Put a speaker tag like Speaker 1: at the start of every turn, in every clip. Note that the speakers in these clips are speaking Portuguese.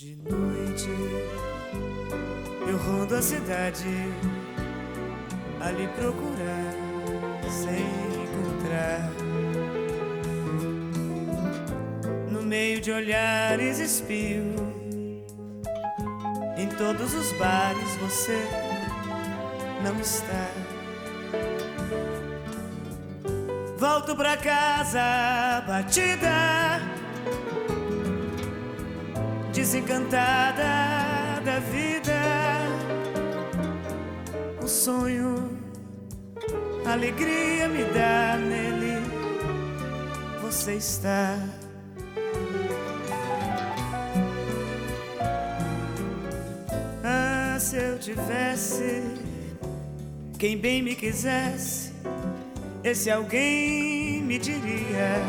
Speaker 1: De noite eu rondo a cidade, a lhe procurar sem encontrar. No meio de olhares espio, em todos os bares você não está. Volto pra casa batida, desencantada da vida. O sonho, a alegria me dá, nele você está. Ah, se eu tivesse quem bem me quisesse, esse alguém me diria: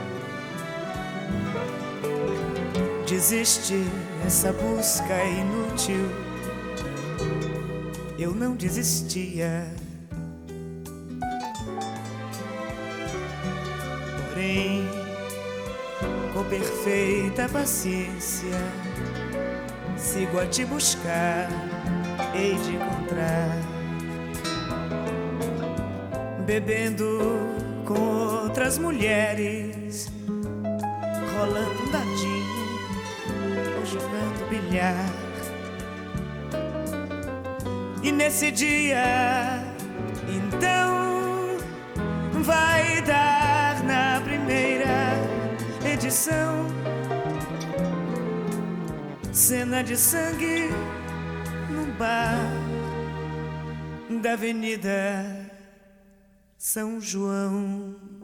Speaker 1: desiste, essa busca é inútil. Eu não desistia. Porém, com perfeita paciência, sigo a te buscar, hei de encontrar. Bebendo com outras mulheres, rolando dadinho ou jogando bilhar. E nesse dia, então, vai dar na primeira edição cena de sangue num bar da Avenida São João.